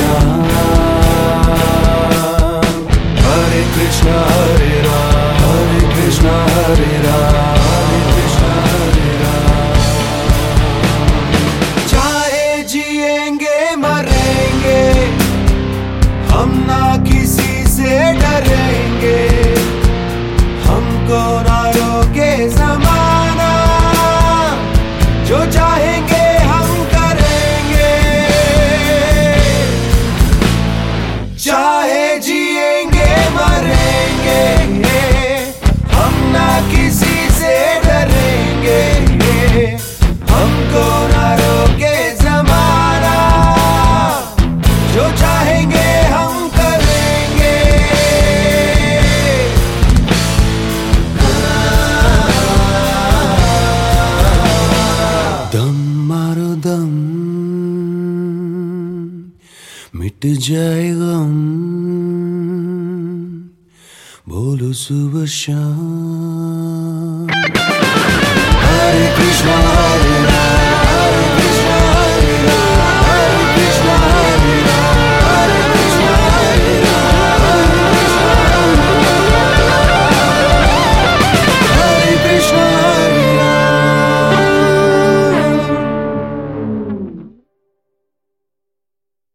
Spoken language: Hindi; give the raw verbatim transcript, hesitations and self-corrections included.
Ram, Hare Krishna Hare Ram, Hare Krishna Hare Ram, Hare Krishna Hare Ram. चाहे जिएंगे मरेंगे हम ना किसी से डरेंगे, हमको ना रोके ज़माना, जो चाहेंगे हम करेंगे. चाहे जिएंगे मरेंगे हम ना किसी से डरेंगे, हमको ना रोके ज़माना, जो चाहेंगे हम करेंगे. दम मारो दम, मिट जाए गम, बोलो सुबह शाम.